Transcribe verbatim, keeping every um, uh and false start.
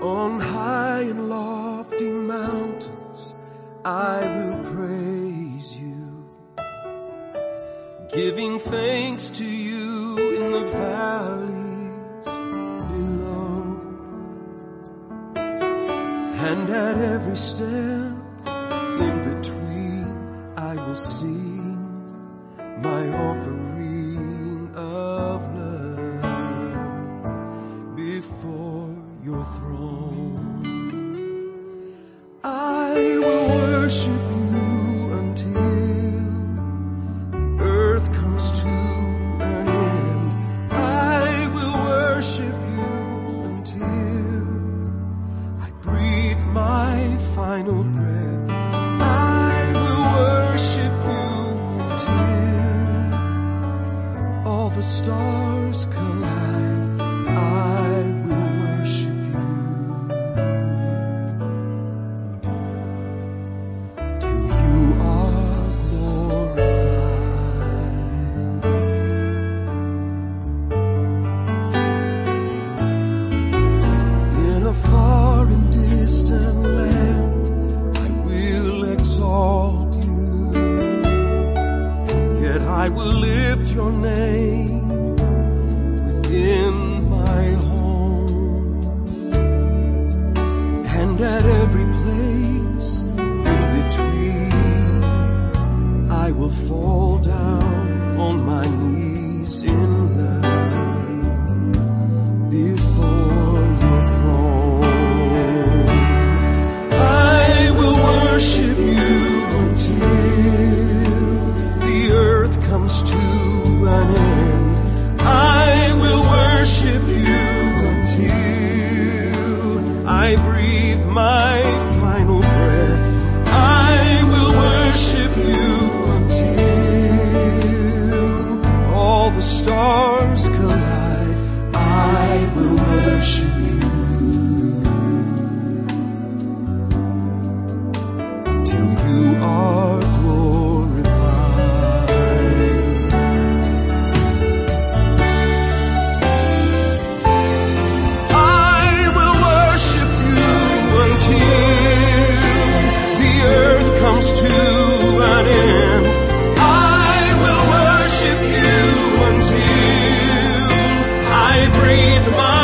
On high and lofty mountains I will praise you, giving thanks to you in the valleys below. And at every step in between I will sing my offering of love before your throne. I will worship you until the earth comes to an end. I will worship you until I breathe my final breath. I will worship you until all the stars collide. I will worship you till you are glorified. In a far and distant land I will exalt you, yet I will lift your name within my home. And at every place in between I will fall down on my knees in love before your throne. I will worship you until the earth comes to an end. I will worship you until I breathe my final breath. I will worship you until all the stars collide. I will worship you till you are glorified. I will worship you until the earth comes to an end. I will worship you until I breathe my